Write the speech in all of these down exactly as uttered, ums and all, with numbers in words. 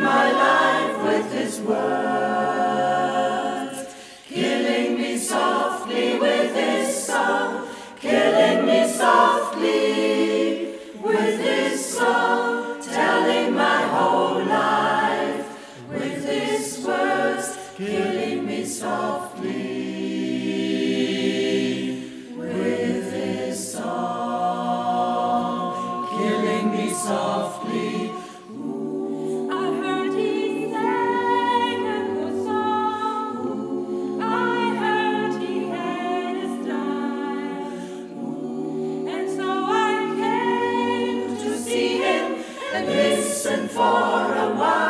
my life with his words, killing me softly with his song, killing me softly with his song, telling my whole life with his words, killing me softly with his song, killing me softly. Listen for a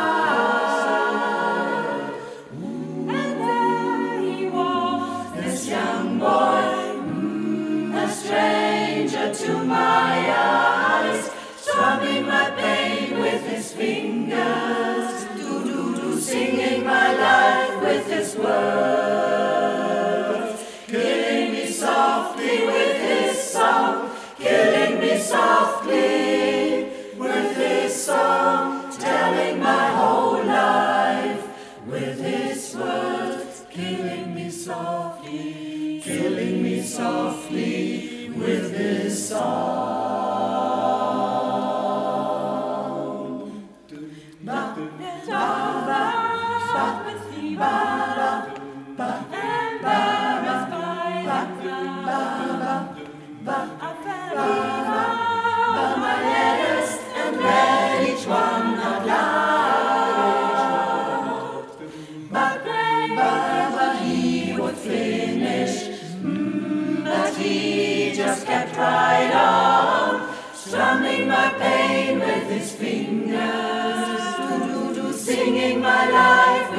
while, and there he was, this young boy, mm, a stranger to my eyes, strumming my pain with his fingers, do do do, singing my life with his words, killing me softly with his song, killing me softly with his song, telling my whole life with his words, killing me softly, killing me softly with his song. Ba ba ba ba ba ba ba ba ba. My letters and read each one out loud. But, but, but he would finish, mm, but he just kept right on, strumming my pain with his fingers, do, do, do, singing my life